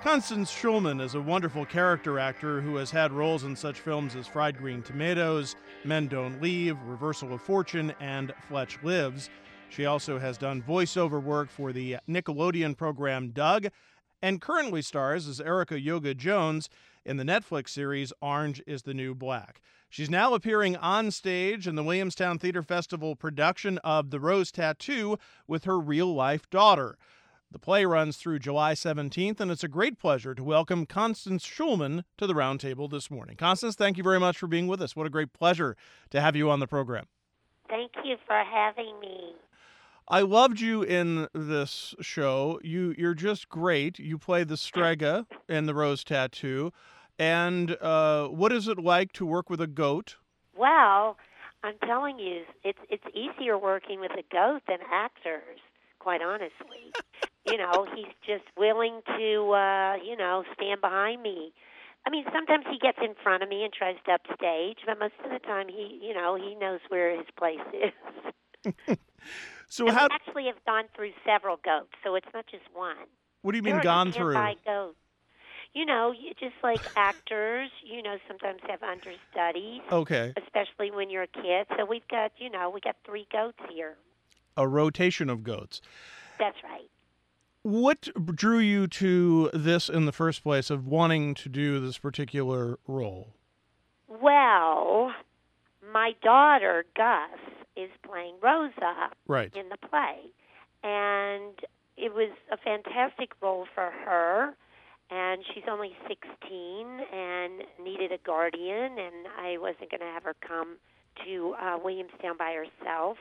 Constance Schulman is a wonderful character actor who has had roles in such films as Fried Green Tomatoes, Men Don't Leave, Reversal of Fortune, and Fletch Lives. She also has done voiceover work for the Nickelodeon program Doug, and currently stars as Erica Yoga Jones in the Netflix series Orange is the New Black. She's now appearing on stage in the Williamstown Theater Festival production of The Rose Tattoo with her real-life daughter. The play runs through July 17th, and it's a great pleasure to welcome Constance Schulman to the Roundtable this morning. Constance, thank you very much for being with us. What a great pleasure to have you on the program. Thank you for having me. I loved you in this show. You're just great. You play the Strega in The Rose Tattoo. And what is it like to work with a goat? Well, I'm telling you, it's easier working with a goat than actors, quite honestly. You know, he's just willing to, stand behind me. I mean, sometimes he gets in front of me and tries to upstage, but most of the time he knows where his place is. So we actually have gone through several goats, so it's not just one. What do you mean gone through? Buy goats. Just like actors, sometimes have understudies. Okay. Especially when you're a kid. So we got 3 goats here. A rotation of goats. That's right. What drew you to this in the first place, of wanting to do this particular role? Well, my daughter, Gus, is playing Rosa in the play. And it was a fantastic role for her. And she's only 16 and needed a guardian, and I wasn't going to have her come to Williamstown by herself.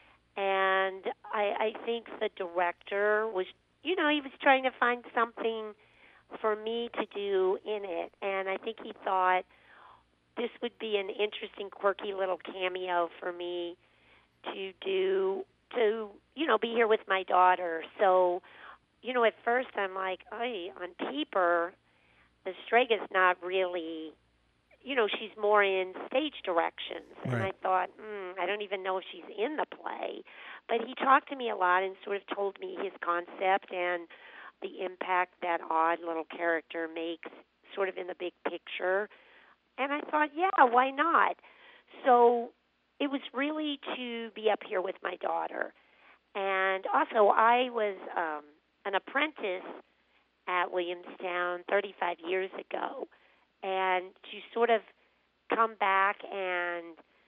And I think the director was, he was trying to find something for me to do in it. And I think he thought this would be an interesting, quirky little cameo for me to do, to be here with my daughter. So, at first I'm like, on paper, the Strega's not really, she's more in stage directions. Right. And I thought, I don't even know if she's in the play. But he talked to me a lot and sort of told me his concept and the impact that odd little character makes sort of in the big picture. And I thought, yeah, why not? So it was really to be up here with my daughter. And also I was an apprentice at Williamstown 35 years ago. And to sort of come back and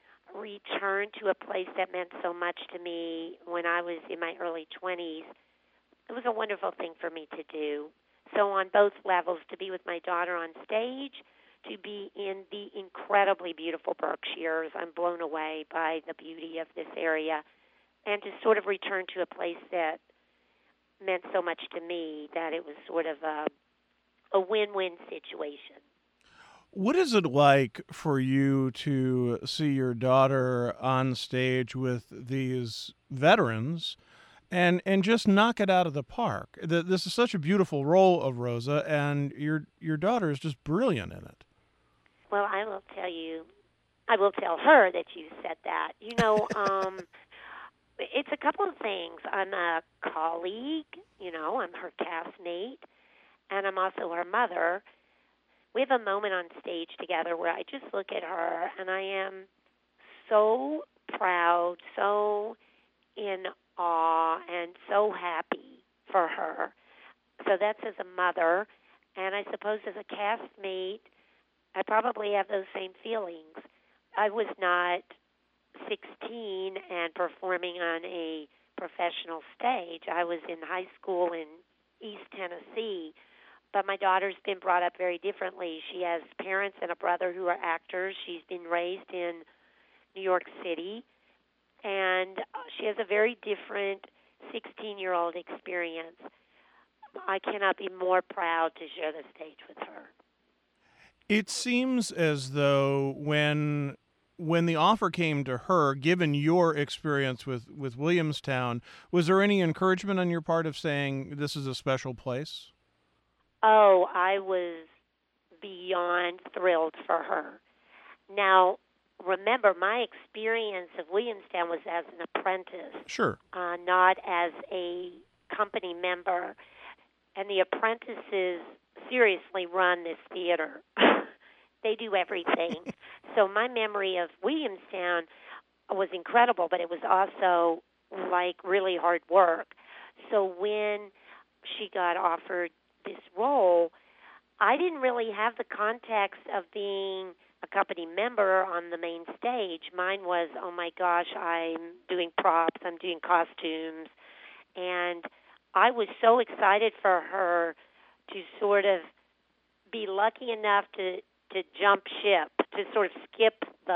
return to a place that meant so much to me when I was in my early 20s, it was a wonderful thing for me to do. So on both levels, to be with my daughter on stage, to be in the incredibly beautiful Berkshires. I'm blown away by the beauty of this area. And to sort of return to a place that meant so much to me that it was sort of a win-win situation. What is it like for you to see your daughter on stage with these veterans and just knock it out of the park? This is such a beautiful role of Rosa, and your daughter is just brilliant in it. Well, I will tell her that you said that. It's a couple of things. I'm a colleague, I'm her castmate, and I'm also her mother. We have a moment on stage together where I just look at her, and I am so proud, so in awe, and so happy for her. So that's as a mother, and I suppose as a castmate, I probably have those same feelings. I was not 16 and performing on a professional stage. I was in high school in East Tennessee, but my daughter's been brought up very differently. She has parents and a brother who are actors. She's been raised in New York City, and she has a very different 16-year-old experience. I cannot be more proud to share the stage with her. It seems as though when the offer came to her, given your experience with Williamstown, was there any encouragement on your part of saying this is a special place? Oh, I was beyond thrilled for her. Now, remember, my experience of Williamstown was as an apprentice. Sure. Not as a company member. And the apprentices seriously run this theater. They do everything. So my memory of Williamstown was incredible, but it was also like really hard work. So when she got offered this role, I didn't really have the context of being a company member on the main stage. Mine was, oh my gosh, I'm doing props, I'm doing costumes, and I was so excited for her to sort of be lucky enough to jump ship, to sort of skip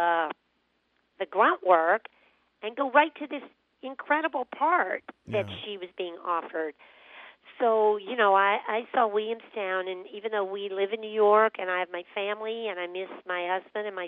the grunt work and go right to this incredible part that she was being offered. So, I saw Williamstown, and even though we live in New York and I have my family and I miss my husband and my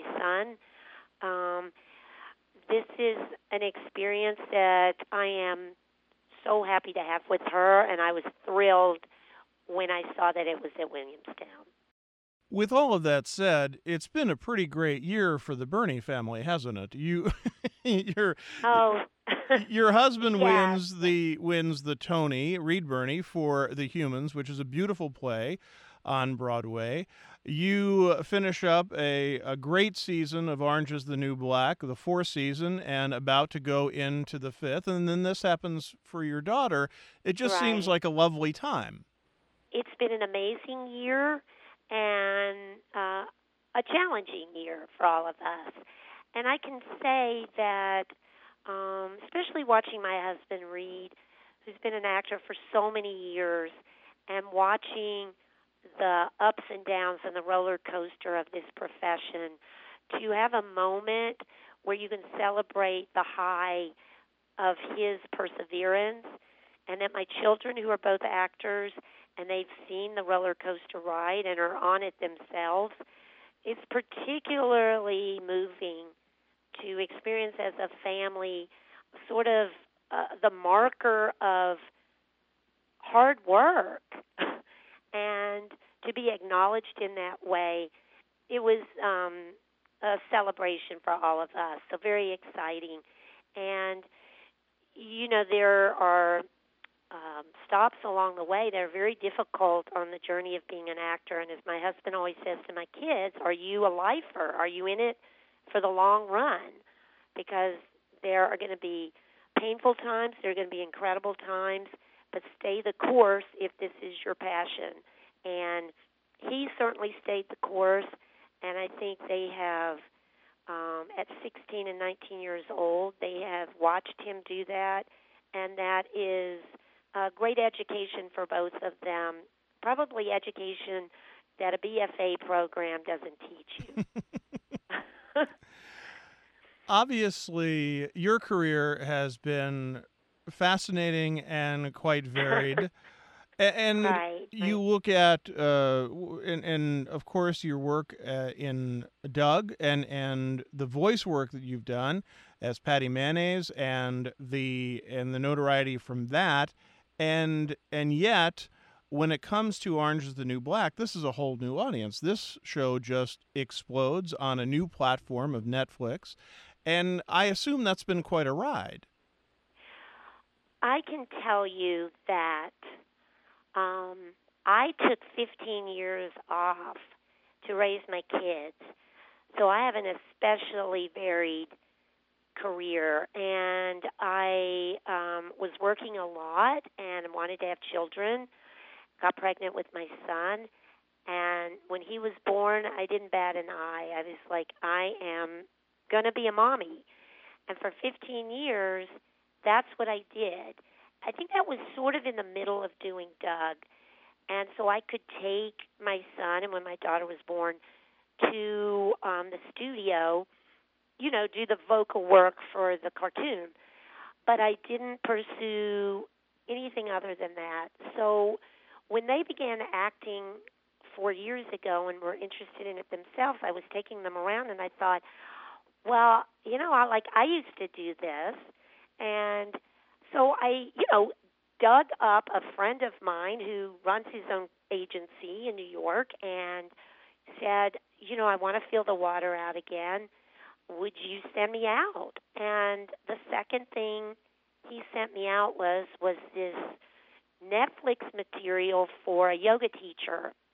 son, this is an experience that I am so happy to have with her, and I was thrilled when I saw that it was at Williamstown. With all of that said, it's been a pretty great year for the Burney family, hasn't it? Your Oh, your husband yes. wins the Tony, Reed Burney, for The Humans, which is a beautiful play on Broadway. You finish up a great season of Orange is the New Black, the fourth season, and about to go into the fifth, and then this happens for your daughter. It just seems Right. like a lovely time. It's been an amazing year and a challenging year for all of us. And I can say that, especially watching my husband Reed, who's been an actor for so many years, and watching the ups and downs and the roller coaster of this profession, to have a moment where you can celebrate the high of his perseverance, and that my children, who are both actors, and they've seen the roller coaster ride and are on it themselves, it's particularly moving to experience as a family sort of the marker of hard work and to be acknowledged in that way. It was a celebration for all of us, so very exciting. And, there are stops along the way that are very difficult on the journey of being an actor. And as my husband always says to my kids, are you a lifer? Are you in it for the long run? Because there are going to be painful times, there are going to be incredible times, but stay the course if this is your passion. And he certainly stayed the course, and I think they have, at 16 and 19 years old, they have watched him do that, and that is a great education for both of them, probably education that a BFA program doesn't teach you. Obviously, your career has been fascinating and quite varied. And Right, you right. look at, and of course, your work in Doug and the voice work that you've done as Patty Mayonnaise and the notoriety from that, and yet, when it comes to Orange is the New Black, this is a whole new audience. This show just explodes on a new platform of Netflix, and I assume that's been quite a ride. I can tell you that um, I took 15 years off to raise my kids, so I have an especially varied career, and I was working a lot and wanted to have children. Got pregnant with my son, and when he was born, I didn't bat an eye. I was like, I am going to be a mommy. And for 15 years, that's what I did. I think that was sort of in the middle of doing Doug. And so I could take my son, and when my daughter was born, to the studio, do the vocal work for the cartoon. But I didn't pursue anything other than that. So when they began acting 4 years ago and were interested in it themselves, I was taking them around, and I thought, well, I used to do this. And so I, dug up a friend of mine who runs his own agency in New York and said, I want to feel the water out again. Would you send me out? And the second thing he sent me out was this Netflix material for a yoga teacher.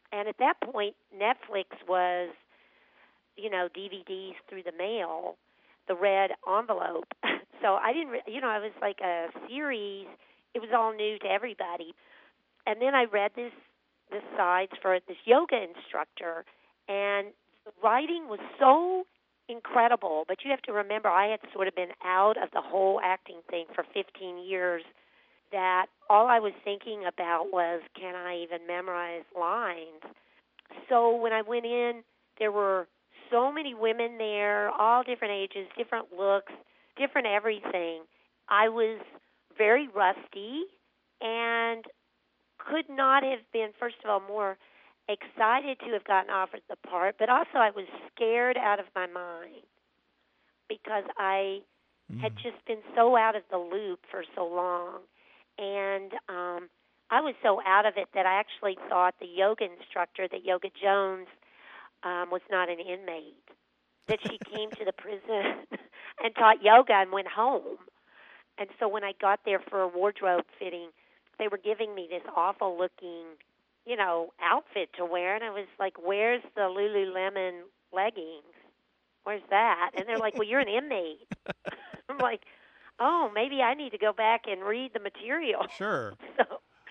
And at that point, Netflix was, DVDs through the mail, the red envelope. So I didn't, it was like a series. It was all new to everybody. And then I read the sides for this yoga instructor, and the writing was so incredible. But you have to remember, I had sort of been out of the whole acting thing for 15 years, that all I was thinking about was, can I even memorize lines? So when I went in, there were so many women there, all different ages, different looks, different everything. I was very rusty and could not have been, first of all, more excited to have gotten offered the part, but also I was scared out of my mind because I had just been so out of the loop for so long. And I was so out of it that I actually thought the yoga instructor, that Yoga Jones, was not an inmate, that she came to the prison and taught yoga and went home. And so when I got there for a wardrobe fitting, they were giving me this awful-looking, outfit to wear, and I was like, where's the Lululemon leggings? Where's that? And they're like, well, you're an inmate. I'm like, oh, maybe I need to go back and read the material. Sure. So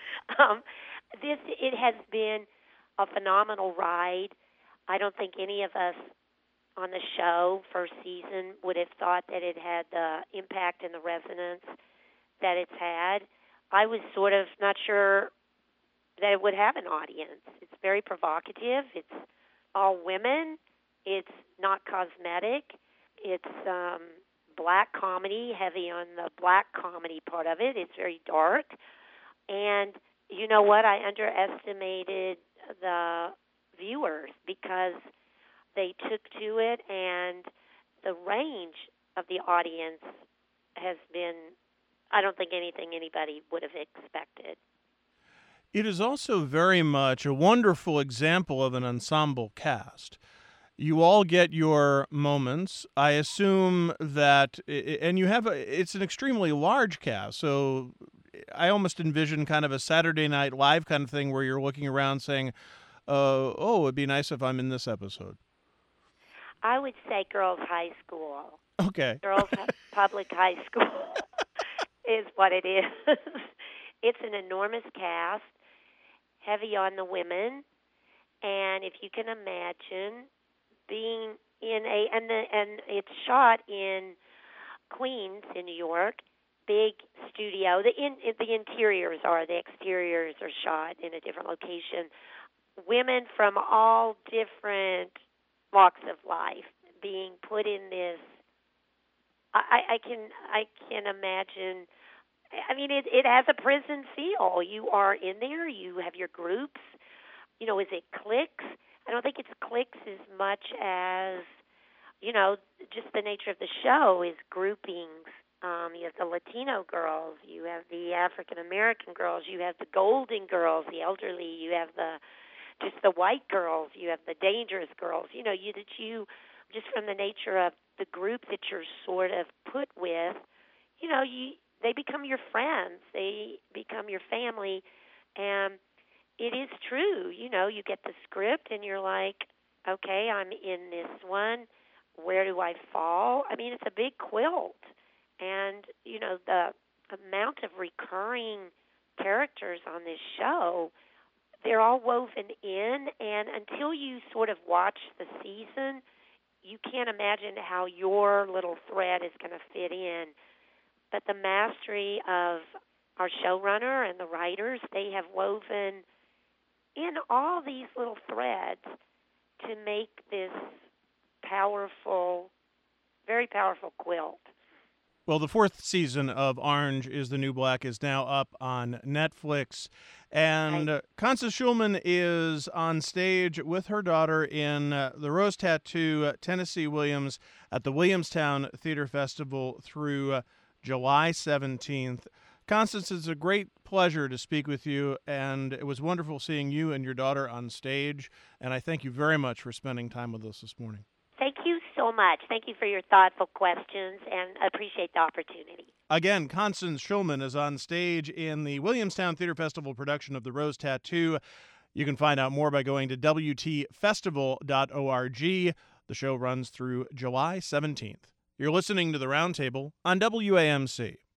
it has been a phenomenal ride. I don't think any of us on the show first season would have thought that it had the impact and the resonance that it's had. I was sort of not sure that it would have an audience. It's very provocative. It's all women. It's not cosmetic. It's black comedy, heavy on the black comedy part of it. It's very dark. And you know what? I underestimated the viewers because they took to it, and the range of the audience has been, I don't think, anything anybody would have expected. It is also very much a wonderful example of an ensemble cast. You all get your moments. I assume that, and it's an extremely large cast, so I almost envision kind of a Saturday Night Live kind of thing where you're looking around saying, oh, it'd be nice if I'm in this episode. I would say Girls High School. Okay. Girls Public High School is what it is. It's an enormous cast, heavy on the women, and if you can imagine being in and it's shot in Queens in New York, big studio. The interiors are, the exteriors are shot in a different location. Women from all different walks of life being put in this. I can imagine. I mean, it has a prison feel. You are in there. You have your groups. Is it cliques? I don't think it's cliques as much as, just the nature of the show is groupings. You have the Latino girls. You have the African American girls. You have the golden girls, the elderly. You have just the white girls. You have the dangerous girls. You just from the nature of the group that you're sort of put with, they become your friends. They become your family. And it is true. You get the script and you're like, okay, I'm in this one. Where do I fall? I mean, it's a big quilt. And, the amount of recurring characters on this show, they're all woven in. And until you sort of watch the season, you can't imagine how your little thread is going to fit in. But the mastery of our showrunner and the writers, they have woven in all these little threads to make this powerful, very powerful quilt. Well, the fourth season of Orange is the New Black is now up on Netflix. And Constance Schulman is on stage with her daughter in the Rose Tattoo, Tennessee Williams, at the Williamstown Theater Festival through July 17th. Constance, it's a great pleasure to speak with you, and it was wonderful seeing you and your daughter on stage, and I thank you very much for spending time with us this morning. Thank you so much. Thank you for your thoughtful questions, and I appreciate the opportunity. Again, Constance Schulman is on stage in the Williamstown Theater Festival production of The Rose Tattoo. You can find out more by going to WTFestival.org. The show runs through July 17th. You're listening to The Roundtable on WAMC.